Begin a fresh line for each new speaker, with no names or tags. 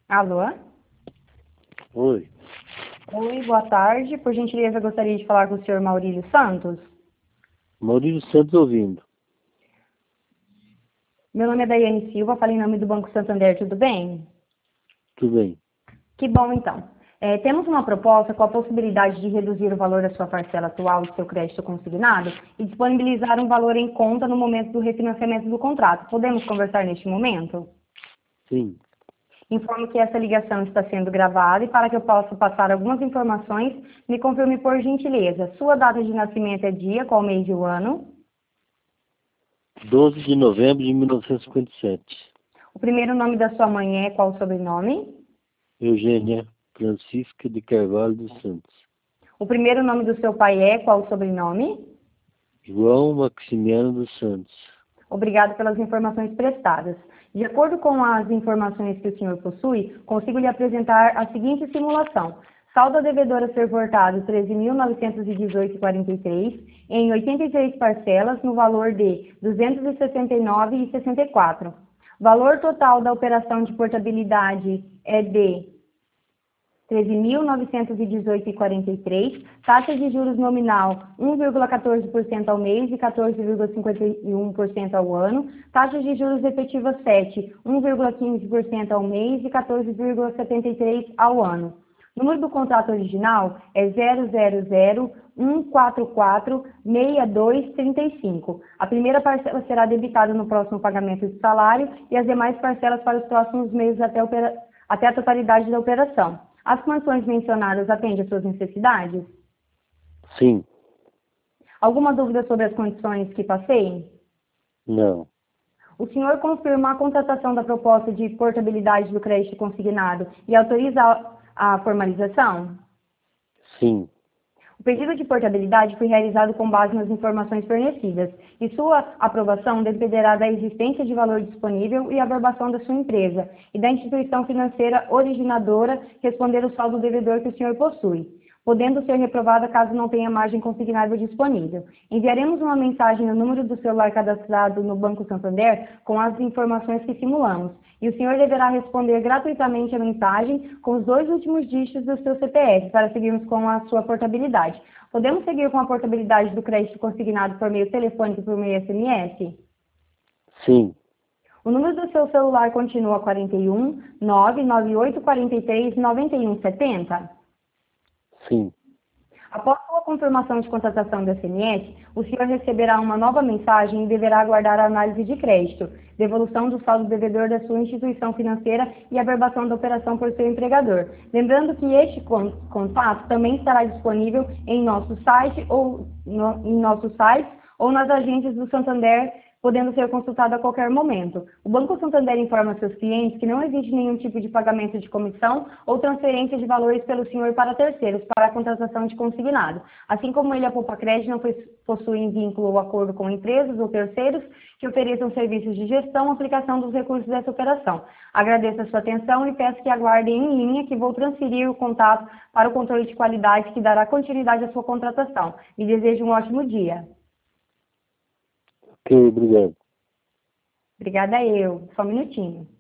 Alô?
Oi,
Oi, boa tarde. Por gentileza, gostaria de falar com o senhor Maurílio Santos.
Maurílio Santos ouvindo.
Meu nome é Daiane Silva, falo em nome do Banco Santander, tudo bem?
Tudo bem?
Que bom, então. Temos uma proposta com a possibilidade de reduzir o valor da sua parcela atual do seu crédito consignado e disponibilizar um valor em conta no momento do refinanciamento do contrato. Podemos conversar neste momento?
Sim.
Informo que essa ligação está sendo gravada e para que eu possa passar algumas informações, me confirme por gentileza. Sua data de nascimento é dia, qual mês e o ano?
12 de novembro de 1957.
O primeiro nome da sua mãe é qual o sobrenome?
Eugênia Francisca de Carvalho dos Santos.
O primeiro nome do seu pai é qual o sobrenome?
João Maximiano dos Santos.
Obrigado pelas informações prestadas. De acordo com as informações que o senhor possui, consigo lhe apresentar a seguinte simulação. Saldo a devedora a ser cortado 13.918,43 em 83 parcelas no valor de 269,64. Valor total da operação de portabilidade é de 13.918,43, taxa de juros nominal 1,14% ao mês e 14,51% ao ano, taxa de juros efetiva 7, 1,15% ao mês e 14,73% ao ano. Número do contrato original é 000-144-6235. A primeira parcela será debitada no próximo pagamento de salário e as demais parcelas para os próximos meses até a totalidade da operação. As condições mencionadas atendem às suas necessidades?
Sim.
Alguma dúvida sobre as condições que passei?
Não.
O senhor confirma a contratação da proposta de portabilidade do crédito consignado e autoriza a formalização?
Sim.
O pedido de portabilidade foi realizado com base nas informações fornecidas e sua aprovação dependerá da existência de valor disponível e a averbação da sua empresa e da instituição financeira originadora responder o saldo devedor que o senhor possui, podendo ser reprovada caso não tenha margem consignável disponível. Enviaremos uma mensagem no número do celular cadastrado no Banco Santander com as informações que simulamos e o senhor deverá responder gratuitamente a mensagem com os 2 últimos dígitos do seu CPF para seguirmos com a sua portabilidade. Podemos seguir com a portabilidade do crédito consignado por meio telefônico e por meio SMS?
Sim.
O número do seu celular continua 41 998 43 9170?
Sim.
Após sua confirmação de contratação do SMS, o senhor receberá uma nova mensagem e deverá aguardar a análise de crédito, devolução do saldo devedor da sua instituição financeira e averbação da operação por seu empregador. Lembrando que este contato também estará disponível em nosso site ou nas agências do Santander, podendo ser consultado a qualquer momento. O Banco Santander informa seus clientes que não existe nenhum tipo de pagamento de comissão ou transferência de valores pelo senhor para terceiros para a contratação de consignado. Assim como ele, a Poupa Crédito não possui vínculo ou acordo com empresas ou terceiros que ofereçam serviços de gestão ou aplicação dos recursos dessa operação. Agradeço a sua atenção e peço que aguardem em linha que vou transferir o contato para o controle de qualidade que dará continuidade à sua contratação. E desejo um ótimo dia.
Ok, obrigado.
Obrigada eu. Só um minutinho.